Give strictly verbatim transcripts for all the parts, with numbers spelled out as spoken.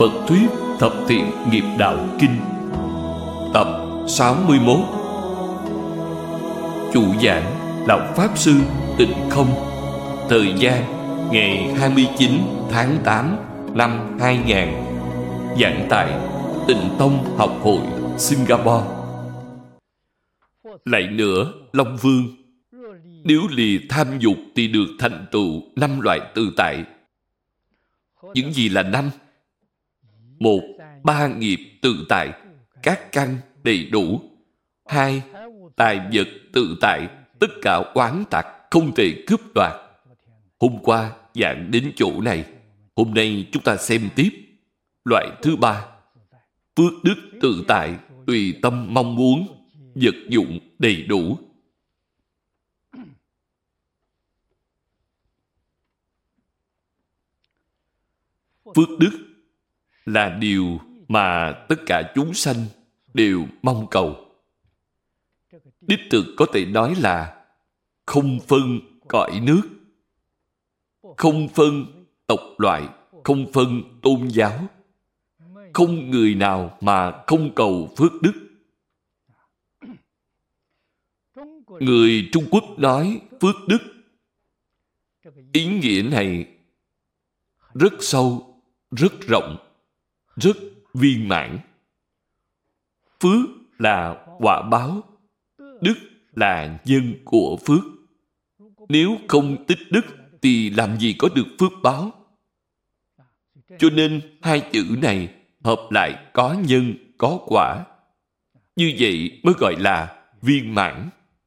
Phật thuyết thập thiện nghiệp đạo kinh, tập sáu mươi mốt. Chủ giảng Lão Pháp Sư Tịnh Không. Thời gian ngày hai mươi chín tháng tám năm hai nghìn. Giảng tại Tịnh Tông Học Hội Singapore. Lại nữa, Long Vương, nếu lìa tham dục thì được thành tựu năm loại tự tại. Những gì là năm? Một, ba nghiệp tự tại, các căn đầy đủ. Hai, tài vật tự tại, tất cả oán tặc không thể cướp đoạt. Hôm qua giảng đến chỗ này, hôm nay chúng ta xem tiếp. Loại thứ ba, phước đức tự tại, tùy tâm mong muốn, vật dụng đầy đủ. Phước đức là điều mà tất cả chúng sanh đều mong cầu. Đích thực có thể nói là không phân cõi nước, không phân tộc loại, không phân tôn giáo. Không người nào mà không cầu phước đức. Người Trung Quốc nói phước đức, ý nghĩa này rất sâu, rất rộng, rất viên mãn. Phước là quả báo, đức là nhân của phước. Nếu không tích đức thì làm gì có được phước báo? Cho nên hai chữ này hợp lại có nhân, có quả. Như vậy mới gọi là viên mãn.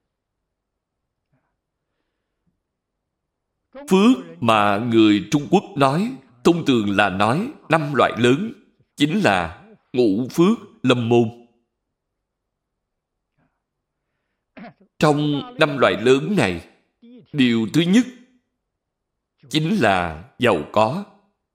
Phước mà người Trung Quốc nói, thông thường là nói năm loại lớn, chính là ngũ phước lâm môn. Trong năm loại lớn này, điều thứ nhất chính là giàu có.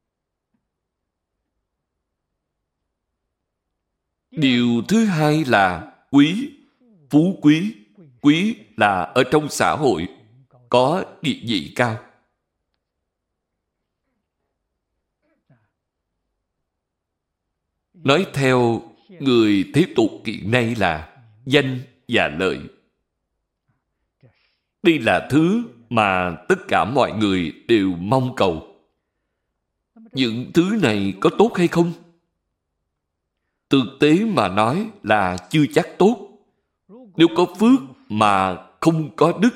Điều thứ hai là quý, phú quý. Quý là ở trong xã hội có địa vị cao. Nói theo người thế tục hiện nay là danh và lợi. Đây là thứ mà tất cả mọi người đều mong cầu. Những thứ này có tốt hay không? Thực tế mà nói là chưa chắc tốt. Nếu có phước mà không có đức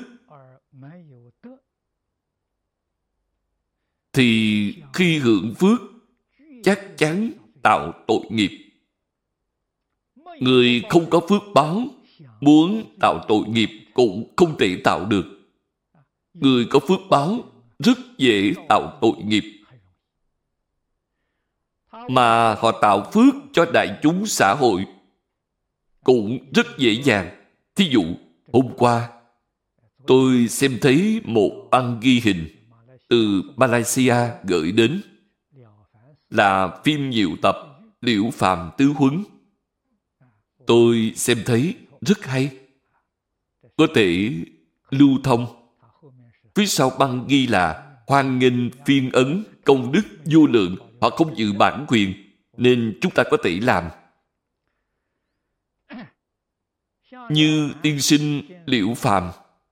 thì khi hưởng phước chắc chắn tạo tội nghiệp. Người không có phước báo muốn tạo tội nghiệp cũng không thể tạo được. Người có phước báo rất dễ tạo tội nghiệp. Mà họ tạo phước cho đại chúng xã hội cũng rất dễ dàng. Thí dụ, hôm qua tôi xem thấy một băng ghi hình từ Malaysia gửi đến, là phim nhiều tập Liễu Phàm Tứ Huấn. Tôi xem thấy rất hay, có thể lưu thông. Phía sau băng ghi là hoan nghênh phiên ấn công đức vô lượng. Họ không giữ bản quyền nên chúng ta có thể làm. Như tiên sinh Liễu Phàm,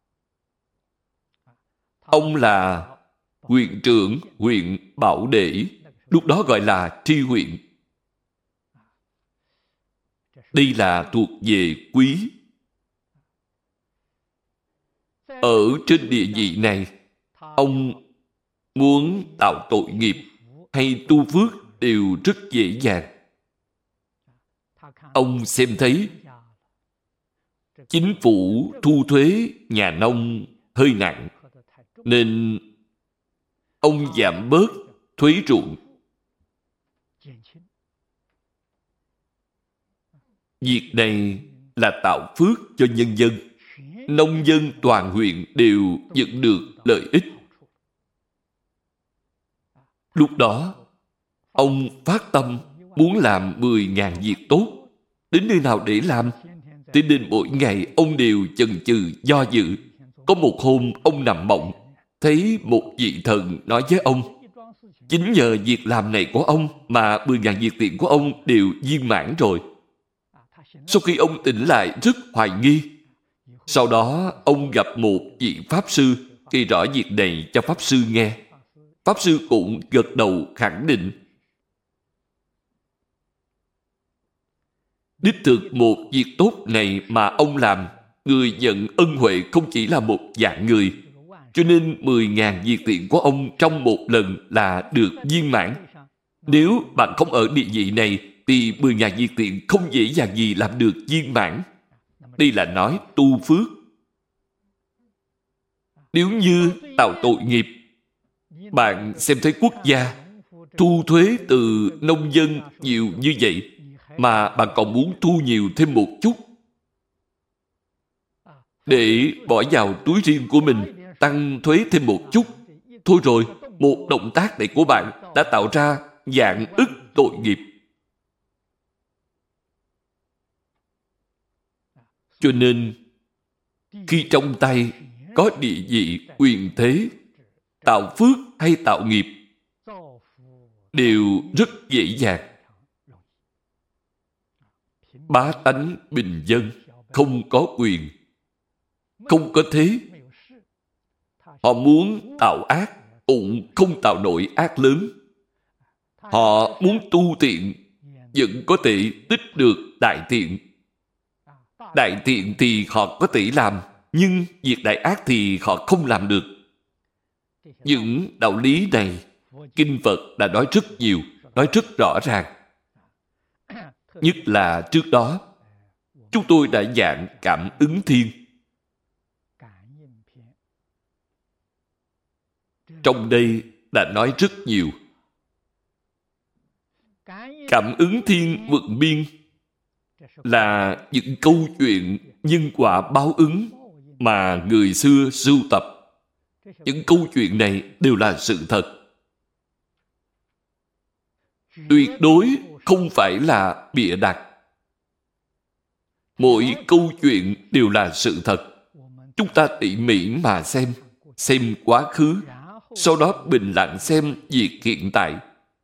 ông là huyện trưởng huyện Bảo Đệ, lúc đó gọi là tri huyện. Đây là thuộc về quý. Ở trên địa vị này, ông muốn tạo tội nghiệp hay tu phước đều rất dễ dàng. Ông xem thấy chính phủ thu thuế nhà nông hơi nặng, nên ông giảm bớt thuế ruộng. Việc này là tạo phước cho nhân dân. Nông dân toàn huyện đều nhận được lợi ích. Lúc đó, ông phát tâm muốn làm mười nghìn việc tốt. Đến nơi nào để làm? Thế nên mỗi ngày ông đều chần chừ do dự. Có một hôm ông nằm mộng, thấy một vị thần nói với ông: Chính nhờ việc làm này của ông mà mười ngàn việc tiện của ông đều viên mãn rồi. Sau khi ông tỉnh lại rất hoài nghi. Sau đó ông gặp một vị Pháp Sư kể rõ việc này cho Pháp Sư nghe. Pháp Sư cũng gật đầu khẳng định. Đích thực một việc tốt này mà ông làm, người nhận ân huệ không chỉ là một dạng người. Cho nên mười ngàn việc tiện của ông trong một lần là được viên mãn. Nếu bạn không ở địa vị này, thì mười ngàn việc tiện không dễ dàng gì làm được viên mãn. Đây là nói tu phước. Nếu như tạo tội nghiệp, bạn xem thấy quốc gia thu thuế từ nông dân nhiều như vậy, mà bạn còn muốn thu nhiều thêm một chút để bỏ vào túi riêng của mình, tăng thuế thêm một chút. Thôi rồi, một động tác này của bạn đã tạo ra vạn ức tội nghiệp. Cho nên, khi trong tay có địa vị, quyền thế, tạo phước hay tạo nghiệp đều rất dễ dàng. Bá tánh bình dân không có quyền, không có thế. Họ muốn tạo ác cũng không tạo nổi ác lớn. Họ muốn tu tiện vẫn có thể tích được đại thiện. Đại thiện thì họ có thể làm, nhưng việc đại ác thì họ không làm được. Những đạo lý này Kinh Phật đã nói rất nhiều, nói rất rõ ràng. Nhất là trước đó chúng tôi đã giảng Cảm ứng thiên. Trong đây đã nói rất nhiều. Cảm ứng thiên vượt biên là những câu chuyện nhân quả báo ứng mà người xưa sưu tập. Những câu chuyện này đều là sự thật. Tuyệt đối không phải là bịa đặt. Mỗi câu chuyện đều là sự thật. Chúng ta tỉ mỉ mà xem, xem quá khứ, sau đó bình lặng xem việc hiện tại.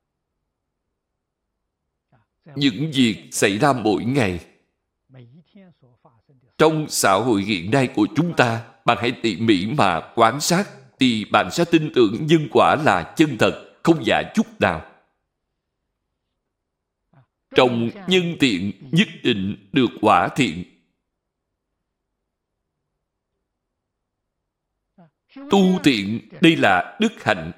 Những việc xảy ra mỗi ngày trong xã hội hiện nay của chúng ta, bạn hãy tỉ mỉ mà quan sát, thì bạn sẽ tin tưởng nhân quả là chân thật, không giả chút nào. Trong nhân thiện nhất định được quả thiện. Tu thiện, đây là đức hạnh.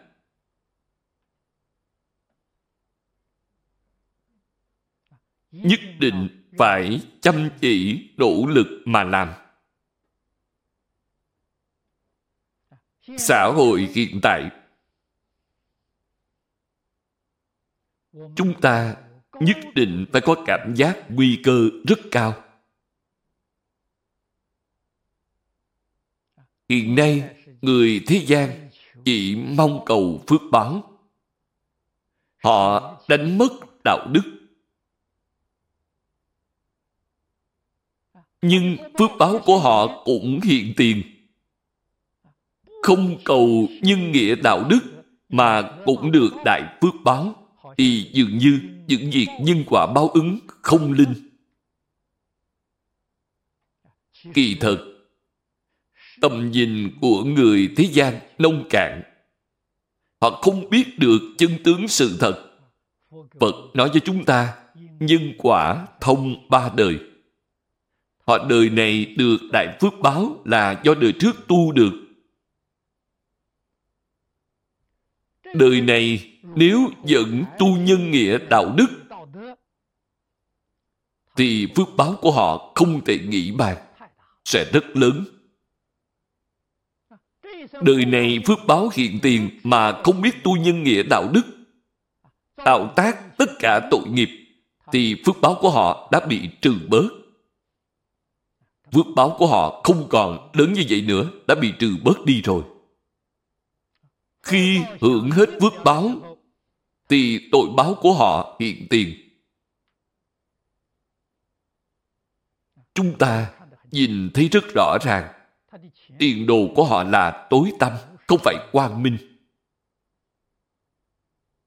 Nhất định phải chăm chỉ nỗ lực mà làm. Xã hội hiện tại, chúng ta nhất định phải có cảm giác nguy cơ rất cao. Hiện nay, người thế gian chỉ mong cầu phước báo. Họ đánh mất đạo đức. Nhưng phước báo của họ cũng hiện tiền. Không cầu nhân nghĩa đạo đức mà cũng được đại phước báo, thì dường như những việc nhân quả báo ứng không linh. Kỳ thật, tầm nhìn của người thế gian nông cạn. Họ không biết được chân tướng sự thật. Phật nói với chúng ta, nhân quả thông ba đời. Họ đời này được đại phước báo là do đời trước tu được. Đời này nếu vẫn tu nhân nghĩa đạo đức, thì phước báo của họ không thể nghĩ bàn, sẽ rất lớn. Đời này phước báo hiện tiền mà không biết tu nhân nghĩa đạo đức, tạo tác tất cả tội nghiệp, thì phước báo của họ đã bị trừ bớt. Phước báo của họ không còn lớn như vậy nữa, đã bị trừ bớt đi rồi. Khi hưởng hết phước báo, thì tội báo của họ hiện tiền. Chúng ta nhìn thấy rất rõ ràng, tiền đồ của họ là tối tăm, không phải quang minh.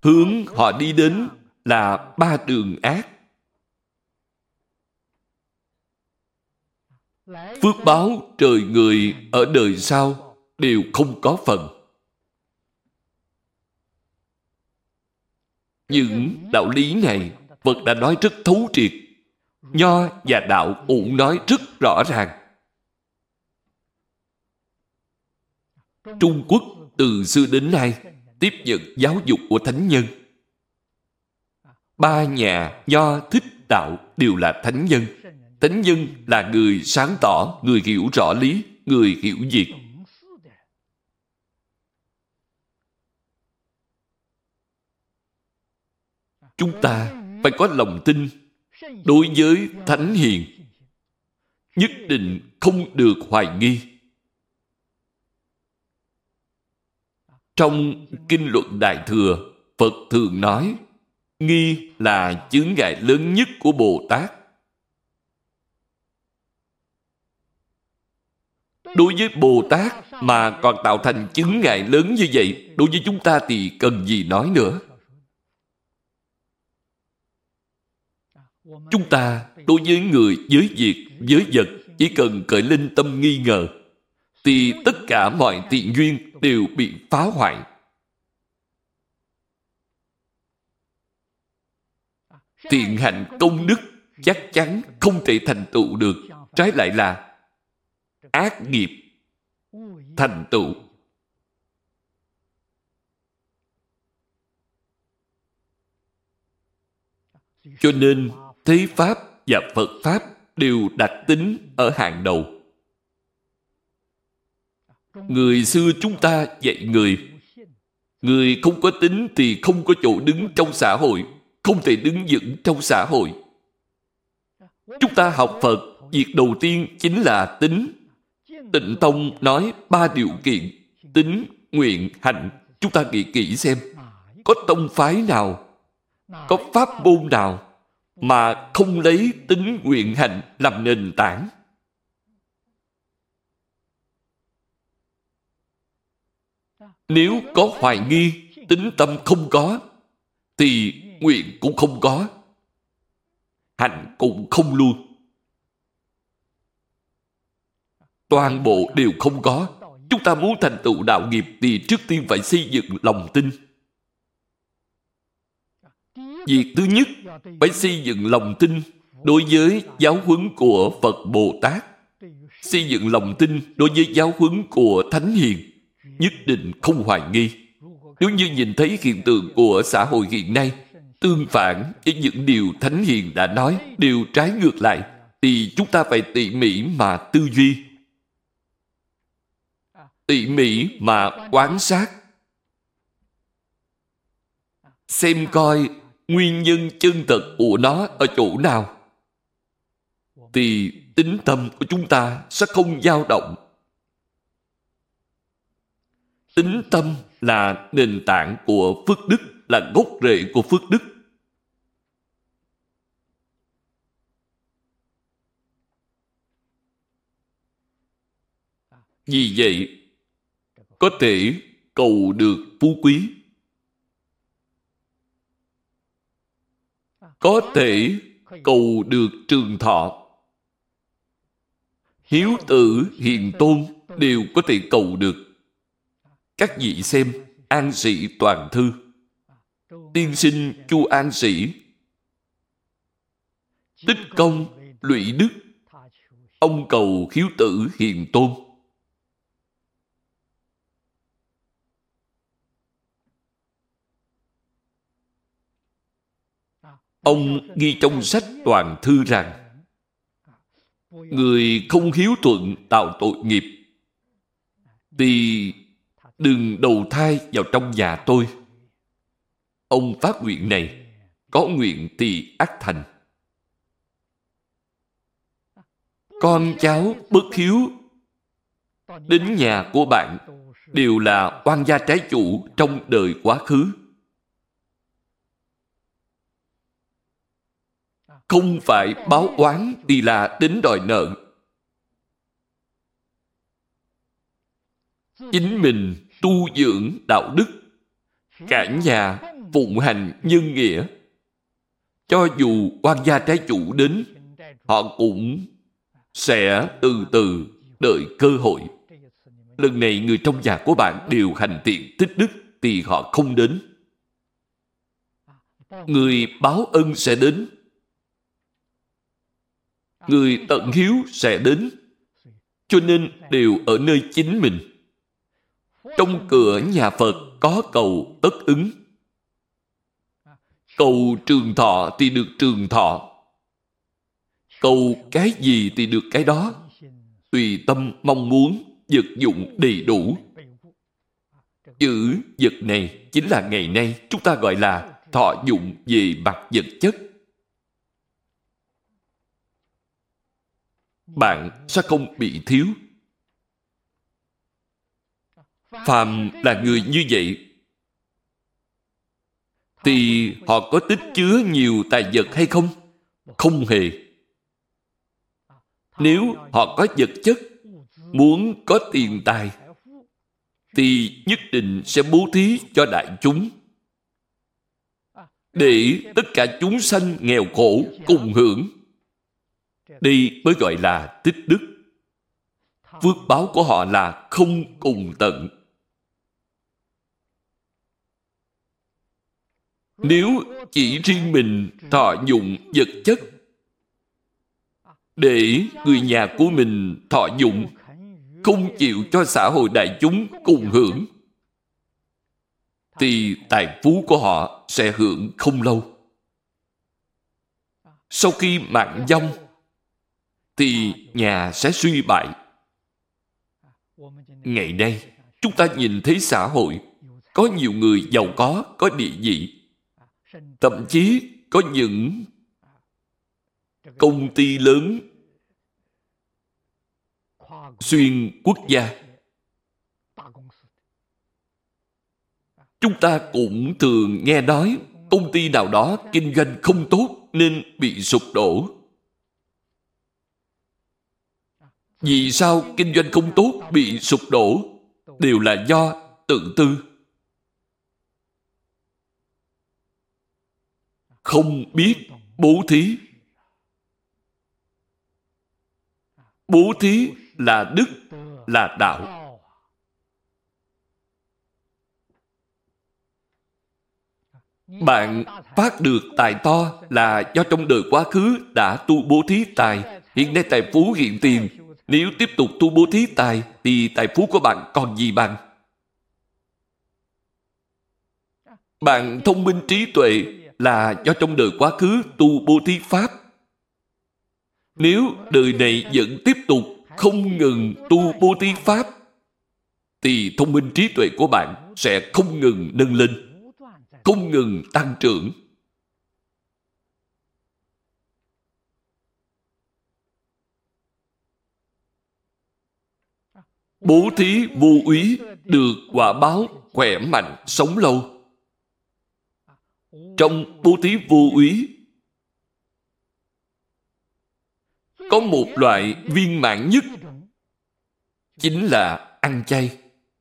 hướng họ đi đến là ba đường ác. Phước báo trời người ở đời sau đều không có phần. Những đạo lý này Phật đã nói rất thấu triệt. Nho và đạo cũng nói rất rõ ràng. Trung Quốc từ xưa đến nay tiếp nhận giáo dục của thánh nhân. Ba nhà Nho, Thích, Đạo đều là thánh nhân. Thánh nhân là người sáng tỏ, người hiểu rõ lý, người hiểu việc. Chúng ta phải có lòng tin đối với thánh hiền, nhất định không được hoài nghi. Trong Kinh Luận Đại Thừa, Phật thường nói nghi là chướng ngại lớn nhất của Bồ Tát. Đối với Bồ Tát mà còn tạo thành chướng ngại lớn như vậy, đối với chúng ta thì cần gì nói nữa. Chúng ta đối với người, với việc, với vật chỉ cần khởi lên tâm nghi ngờ thì tất cả mọi thiện duyên đều bị phá hoại. Thiện hạnh công đức chắc chắn không thể thành tựu được, trái lại là ác nghiệp thành tựu. Cho nên Thế Pháp và Phật Pháp đều đặt tính ở hàng đầu. Người xưa chúng ta dạy người, người không có tính thì không có chỗ đứng trong xã hội, không thể đứng vững trong xã hội. Chúng ta học Phật, việc đầu tiên chính là tính. Tịnh Tông nói ba điều kiện: tính, nguyện, hạnh. Chúng ta nghĩ kỹ xem, có tông phái nào, có pháp môn nào mà không lấy tính, nguyện, hạnh làm nền tảng? Nếu có hoài nghi, tính tâm không có, thì nguyện cũng không có, hạnh cũng không luôn. Toàn bộ đều không có. Chúng ta muốn thành tựu đạo nghiệp thì trước tiên phải xây dựng lòng tin. Việc thứ nhất, phải xây dựng lòng tin đối với giáo huấn của Phật Bồ Tát, xây dựng lòng tin đối với giáo huấn của Thánh Hiền, nhất định không hoài nghi. Nếu như nhìn thấy hiện tượng của xã hội hiện nay tương phản với những điều Thánh Hiền đã nói, đều trái ngược lại, thì chúng ta phải tỉ mỉ mà tư duy, tỉ mỉ mà quan sát, xem coi nguyên nhân chân thật của nó ở chỗ nào, thì tín tâm của chúng ta sẽ không dao động. Tín tâm là nền tảng của phước đức, là gốc rễ của phước đức. Vì vậy, có thể cầu được phú quý, có thể cầu được trường thọ, hiếu tử, hiền tôn đều có thể cầu được. Các vị xem An Sĩ Toàn Thư, tiên sinh Chu An Sĩ, tích công lụy đức, ông cầu hiếu tử hiền tôn. Ông ghi trong sách Toàn Thư rằng người không hiếu thuận tạo tội nghiệp thì đừng đầu thai vào trong nhà tôi. Ông phát nguyện này, có nguyện thì ắt thành. Con cháu bất hiếu đến nhà của bạn đều là oan gia trái chủ trong đời quá khứ. Không phải báo oán thì là đến đòi nợ. Chính mình tu dưỡng đạo đức, cả nhà phụng hành nhân nghĩa. Cho dù quan gia trái chủ đến, họ cũng sẽ từ từ đợi cơ hội. Lần này người trong nhà của bạn đều hành thiện tích đức thì họ không đến. Người báo ân sẽ đến. Người tận hiếu sẽ đến. Cho nên đều ở nơi chính mình. Trong cửa nhà Phật có cầu tất ứng. Cầu trường thọ thì được trường thọ. Cầu cái gì thì được cái đó. Tùy tâm mong muốn, vật dụng đầy đủ. Chữ vật này chính là ngày nay chúng ta gọi là thọ dụng về mặt vật chất. Bạn sẽ không bị thiếu. Phàm là người như vậy thì họ có tích chứa nhiều tài vật hay không? Không hề. Nếu họ có vật chất, muốn có tiền tài, thì nhất định sẽ bố thí cho đại chúng, để tất cả chúng sanh nghèo khổ cùng hưởng. Đây mới gọi là tích đức. Phước báo của họ là không cùng tận. Nếu chỉ riêng mình thọ dụng vật chất, để người nhà của mình thọ dụng, không chịu cho xã hội đại chúng cùng hưởng, thì tài phú của họ sẽ hưởng không lâu. Sau khi mạng vong, thì nhà sẽ suy bại. Ngày nay, chúng ta nhìn thấy xã hội có nhiều người giàu có, có địa vị. Thậm chí có những công ty lớn xuyên quốc gia. Chúng ta cũng thường nghe nói công ty nào đó kinh doanh không tốt nên bị sụp đổ. Vì sao kinh doanh không tốt bị sụp đổ? Đều là do tự tư. Không biết bố thí. Bố thí là đức, là đạo. Bạn phát được tài to là do trong đời quá khứ đã tu bố thí tài. Hiện nay tài phú hiện tiền. Nếu tiếp tục tu bố thí tài thì tài phú của bạn còn gì bằng. Bạn thông minh trí tuệ là do trong đời quá khứ tu bố thí pháp. Nếu đời này vẫn tiếp tục không ngừng tu bố thí pháp, thì thông minh trí tuệ của bạn sẽ không ngừng nâng lên, không ngừng tăng trưởng. Bố thí vô úy được quả báo khỏe mạnh sống lâu. Trong bố thí vô úy có một loại viên mãn nhất, chính là ăn chay.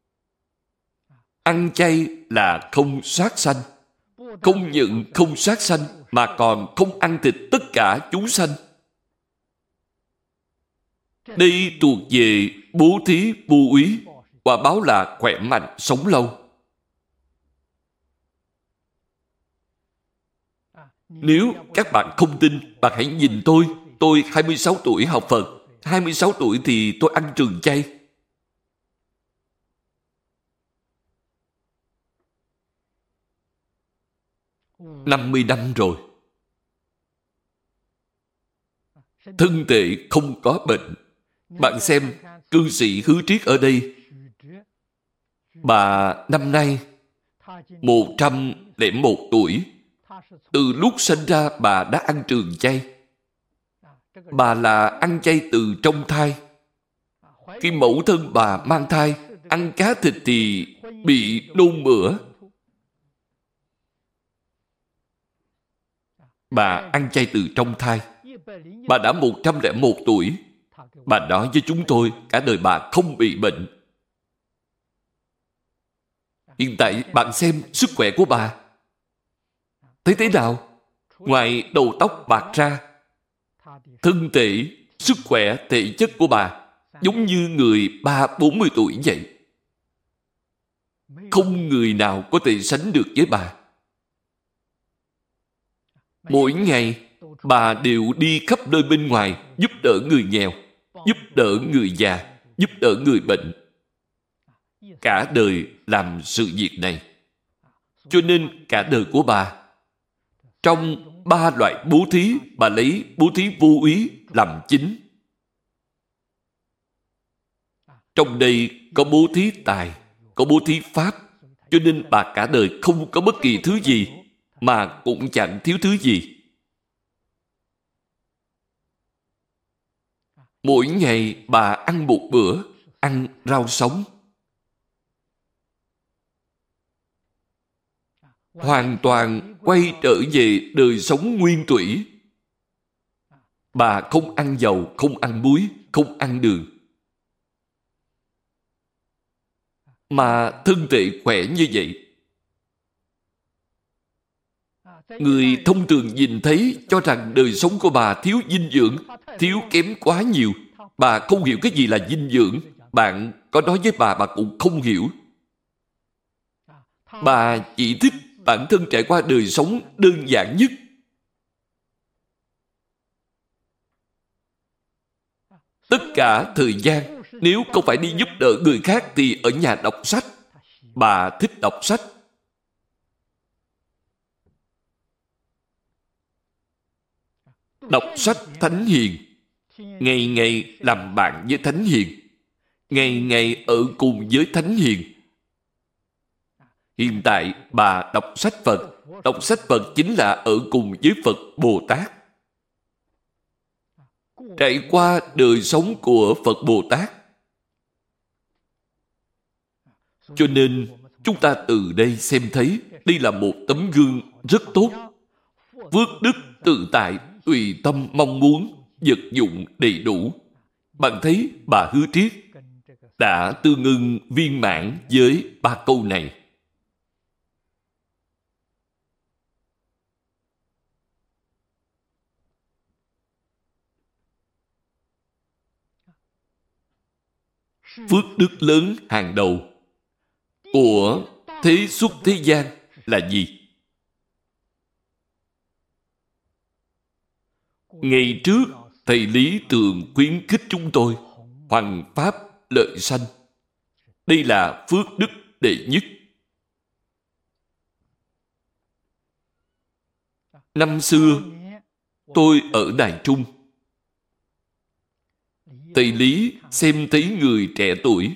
Ăn chay là không sát sanh. Không những không sát sanh mà còn không ăn thịt tất cả chúng sanh. Đây thuộc về bố thí vô úy, quả báo là khỏe mạnh sống lâu. Nếu các bạn không tin, bạn hãy nhìn tôi. Tôi hai mươi sáu tuổi học Phật. hai mươi sáu tuổi thì tôi ăn trường chay. năm mươi năm rồi. Thân thể không có bệnh. Bạn xem cư sĩ Hứa Triết ở đây. Bà năm nay một trăm lẻ một tuổi. Từ lúc sinh ra bà đã ăn trường chay. Bà là ăn chay từ trong thai. Khi mẫu thân bà mang thai, ăn cá thịt thì bị nôn mửa. Bà ăn chay từ trong thai. Bà đã một trăm lẻ một tuổi. Bà nói với chúng tôi cả đời bà không bị bệnh. Hiện tại bạn xem sức khỏe của bà. Thấy thế nào? Ngoài đầu tóc bạc ra, thân thể, sức khỏe, thể chất của bà giống như người ba bốn mươi tuổi vậy. Không người nào có thể sánh được với bà. Mỗi ngày, bà đều đi khắp nơi bên ngoài giúp đỡ người nghèo, giúp đỡ người già, giúp đỡ người bệnh. Cả đời làm sự việc này. Cho nên cả đời của bà, trong ba loại bố thí, bà lấy bố thí vô úy làm chính. Trong đây có bố thí tài, có bố thí pháp, cho nên bà cả đời không có bất kỳ thứ gì, mà cũng chẳng thiếu thứ gì. Mỗi ngày bà ăn một bữa, ăn rau sống. Hoàn toàn quay trở về đời sống nguyên thủy. Bà không ăn dầu, không ăn muối, không ăn đường. Mà thân thể khỏe như vậy. Người thông thường nhìn thấy cho rằng đời sống của bà thiếu dinh dưỡng, thiếu kém quá nhiều. Bà không hiểu cái gì là dinh dưỡng. Bạn có nói với bà, bà cũng không hiểu. Bà chỉ thích bản thân trải qua đời sống đơn giản nhất. Tất cả thời gian, nếu không phải đi giúp đỡ người khác thì ở nhà đọc sách. Bà thích đọc sách. Đọc sách Thánh Hiền, ngày ngày làm bạn với Thánh Hiền, ngày ngày ở cùng với Thánh Hiền. Hiện tại bà đọc sách Phật. Đọc sách Phật chính là ở cùng với Phật Bồ Tát. Trải qua đời sống của Phật Bồ Tát. Cho nên chúng ta từ đây xem thấy đây là một tấm gương rất tốt. Phước đức tự tại, tùy tâm mong muốn, vật dụng đầy đủ. Bạn thấy bà Hứa Triết đã tương ưng viên mãn với ba câu này. Phước đức lớn hàng đầu của thế xuất thế gian là gì? Ngày trước, Thầy Lý thường khuyến khích chúng tôi hoằng pháp lợi sanh. Đây là phước đức đệ nhất. Năm xưa, tôi ở Đài Trung. Thầy Lý xem thấy người trẻ tuổi.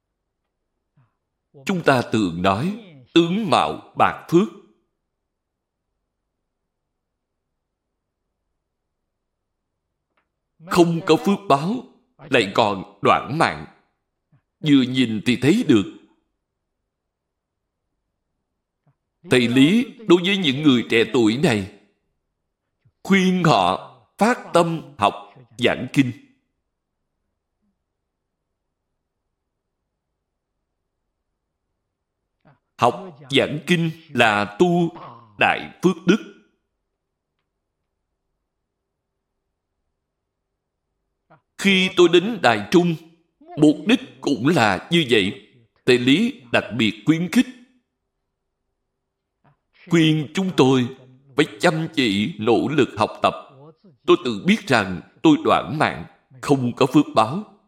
Chúng ta thường nói tướng mạo bạc phước. Không có phước báo, lại còn đoản mạng. Vừa nhìn thì thấy được. Thầy Lý đối với những người trẻ tuổi này khuyên họ phát tâm học giảng kinh. Học giảng kinh là tu đại phước đức. Khi tôi đến Đài Trung, mục đích cũng là như vậy. Thầy Lý đặc biệt khuyến khích, khuyên chúng tôi phải chăm chỉ nỗ lực học tập. Tôi tự biết rằng tôi đoản mạng, không có phước báo.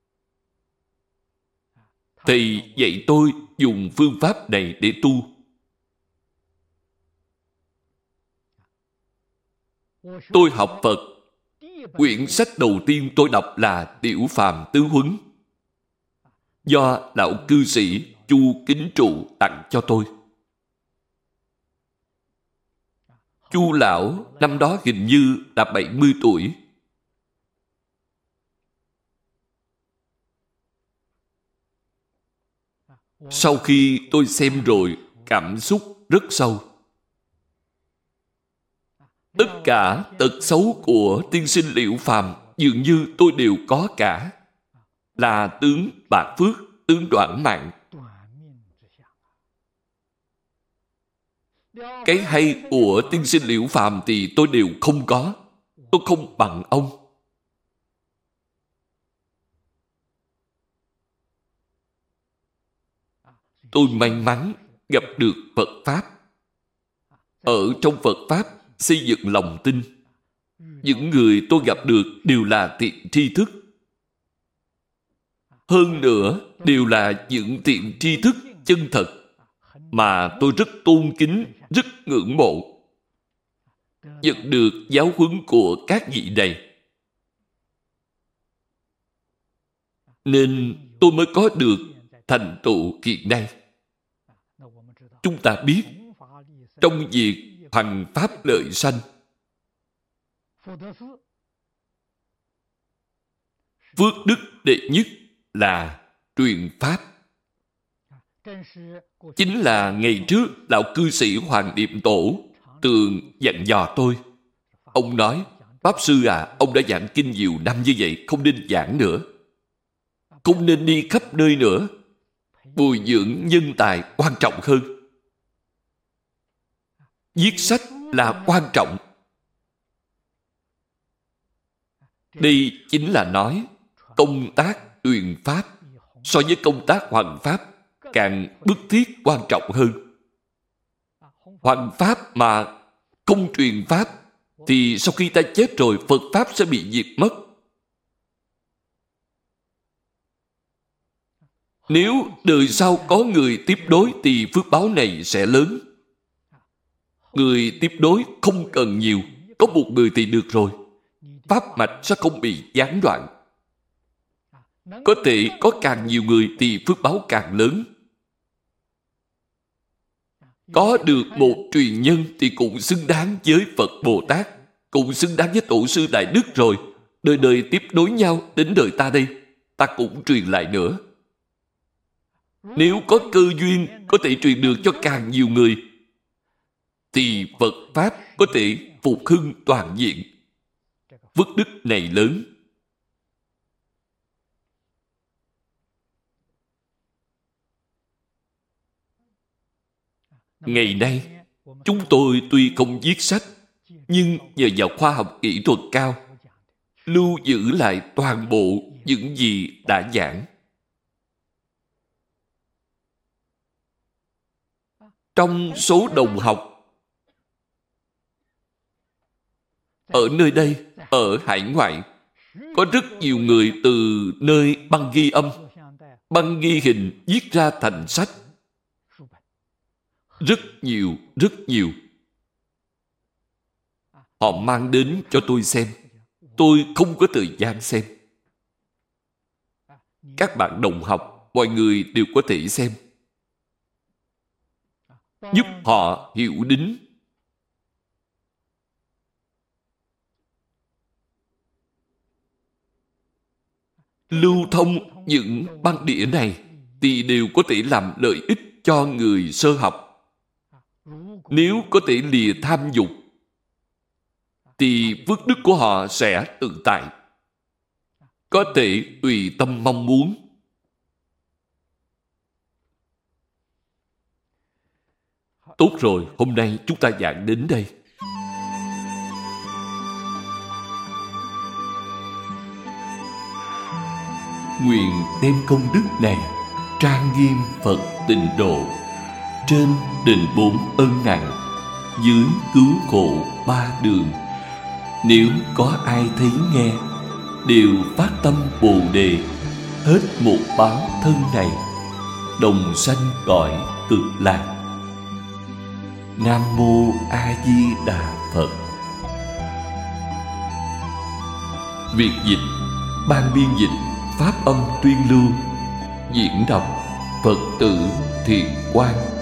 Thầy dạy tôi dùng phương pháp này để tu. Tôi học Phật, quyển sách đầu tiên tôi đọc là Tiểu Phàm Tứ Huấn, do lão cư sĩ Chu Kính Trụ tặng cho tôi. Chu lão năm đó hình như đã bảy mươi tuổi. Sau khi tôi xem rồi, cảm xúc rất sâu. Tất cả tật xấu của tiên sinh Liễu Phàm dường như tôi đều có cả. Là tướng bạc phước, tướng đoản mạng. Cái hay của tiên sinh Liễu Phàm thì tôi đều không có. Tôi không bằng ông. Tôi may mắn gặp được Phật Pháp. Ở trong Phật Pháp xây dựng lòng tin. Những người tôi gặp được đều là thiện tri thức. Hơn nữa đều là những thiện tri thức chân thật mà tôi rất tôn kính, rất ngưỡng mộ. Nhận được giáo huấn của các vị này, nên tôi mới có được thành tựu hiện nay. Chúng ta biết, trong việc hoằng pháp lợi sanh, phước đức đệ nhất là truyền pháp. Chính là ngày trước lão cư sĩ Hoàng Niệm Tổ thường dặn dò tôi. Ông nói, Pháp Sư à, ông đã giảng kinh nhiều năm như vậy, không nên giảng nữa. Không nên đi khắp nơi nữa. Bồi dưỡng nhân tài quan trọng hơn. Viết sách là quan trọng. Đây chính là nói công tác truyền pháp so với công tác hoằng pháp càng bức thiết quan trọng hơn. Hoằng pháp mà không truyền pháp thì sau khi ta chết rồi Phật pháp sẽ bị diệt mất. Nếu đời sau có người tiếp đối thì phước báo này sẽ lớn. Người tiếp đối không cần nhiều, có một người thì được rồi. Pháp mạch sẽ không bị gián đoạn. Có thể có càng nhiều người thì phước báo càng lớn. Có được một truyền nhân thì cũng xứng đáng với Phật Bồ Tát, cũng xứng đáng với Tổ sư Đại Đức rồi. Đời đời tiếp nối nhau đến đời ta đây, ta cũng truyền lại nữa. Nếu có cơ duyên có thể truyền được cho càng nhiều người thì Phật Pháp có thể phục hưng toàn diện. Phước đức này lớn. Ngày nay, chúng tôi tuy không viết sách, nhưng nhờ vào khoa học kỹ thuật cao, lưu giữ lại toàn bộ những gì đã giảng. Trong số đồng học ở nơi đây, ở hải ngoại, có rất nhiều người từ nơi băng ghi âm, băng ghi hình viết ra thành sách. Rất nhiều, rất nhiều. Họ mang đến cho tôi xem. Tôi không có thời gian xem. Các bạn đồng học, mọi người đều có thể xem. Giúp họ hiểu đính. Lưu thông những băng đĩa này thì đều có thể làm lợi ích cho người sơ học. Nếu có thể lìa tham dục thì phước đức của họ sẽ tự tại, có thể tùy tâm mong muốn. Tốt rồi, hôm nay chúng ta giảng đến đây. Nguyện đem công đức này trang nghiêm Phật Tịnh Độ, trên đền bốn ân nặng, dưới cứu khổ ba đường. Nếu có ai thấy nghe, đều phát tâm Bồ Đề, hết một báo thân này, đồng sanh cõi Cực Lạc. Nam Mô A Di Đà Phật. Việt dịch, ban biên dịch Pháp âm tuyên lưu, diễn đọc Phật tử Thiện Quang.